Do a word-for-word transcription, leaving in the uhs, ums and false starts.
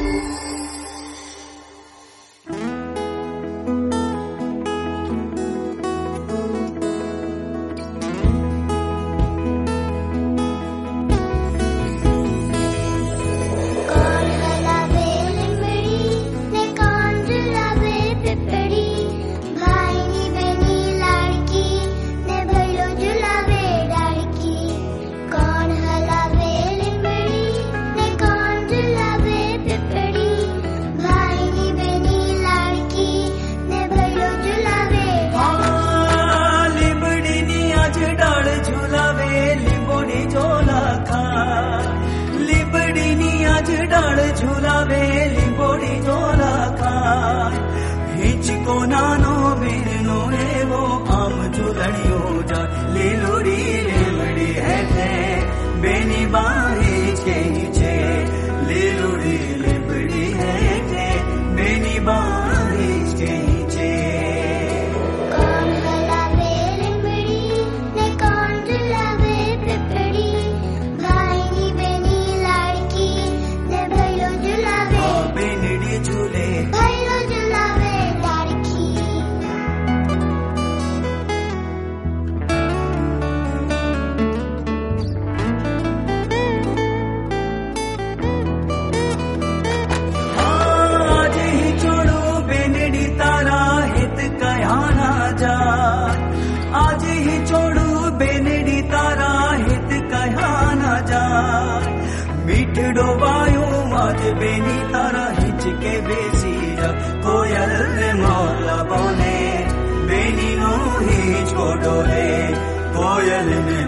झुलावे लिंबोड़ी झोला खा हिचको नानो बेनो एवो आम झुलड़ियो जा लीलोड़ी लिमड़ी है थे बेनी बाही के नीचे लीलोड़ी लिमड़ी है थे बेनी बाही के नीचे कौन हलावे लिमड़ी ने कौन झुलावे पिपड़ी भाई नी बेनी लड़की ने भैलो झुलावे बेनड़ी झूले भैलो झुलावे लड़की आज ही छोड़ो बेनड़ी तारा हित कयाना जा आज ही छोड़ो बेनड़ी तारा हित कयाना जा मीठड़ो वायो आज बेनी तारा हिच के बेसी जा कोयल ने मौला बोने बेनी नो ही छोड़ो रे कोयल ने